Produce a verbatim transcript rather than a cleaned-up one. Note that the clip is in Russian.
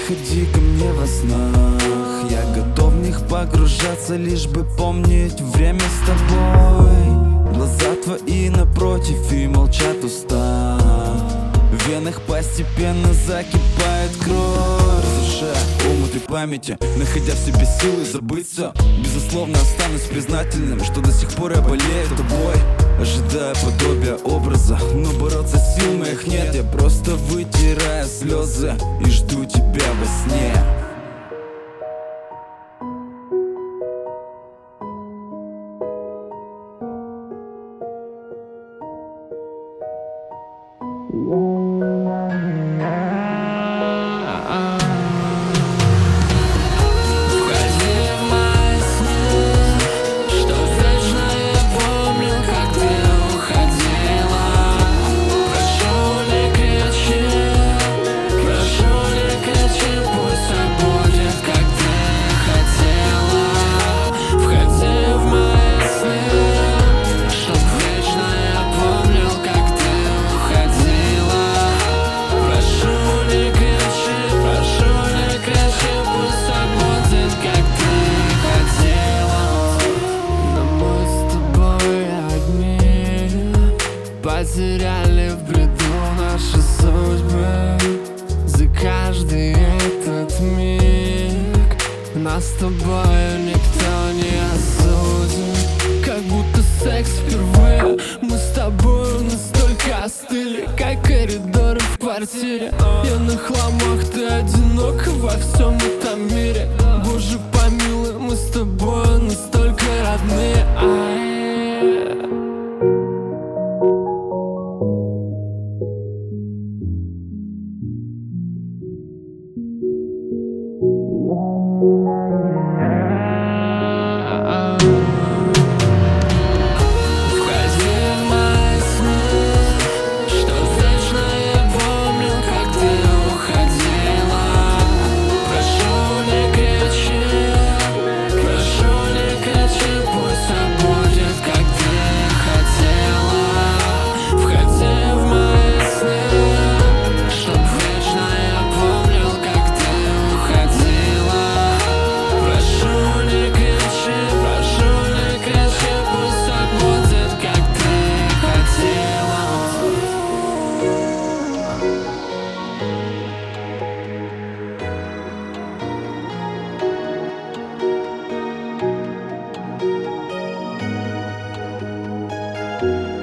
приходи ко мне во снах, я готов в них погружаться, лишь бы помнить время с тобой. Глаза твои напротив и молчат уста, в венах постепенно закипает кровь. Разрушая омут и памяти, находя в себе силы забыть все. Безусловно останусь признательным, что до сих пор я болею тобой, ожидая подобия образа, но бороться сил моих нет. Я просто вытираю слезы и жду тебя во сне. Потеряли в бреду наши судьбы, за каждый этот миг нас с тобой никто не осудит. Как будто секс впервые, мы с тобой настолько остыли, как коридоры в квартире. Я на хламах, ты одинок во всем этом мире. Боже помилуй, мы с тобой настолько родные. Ай. Thank you.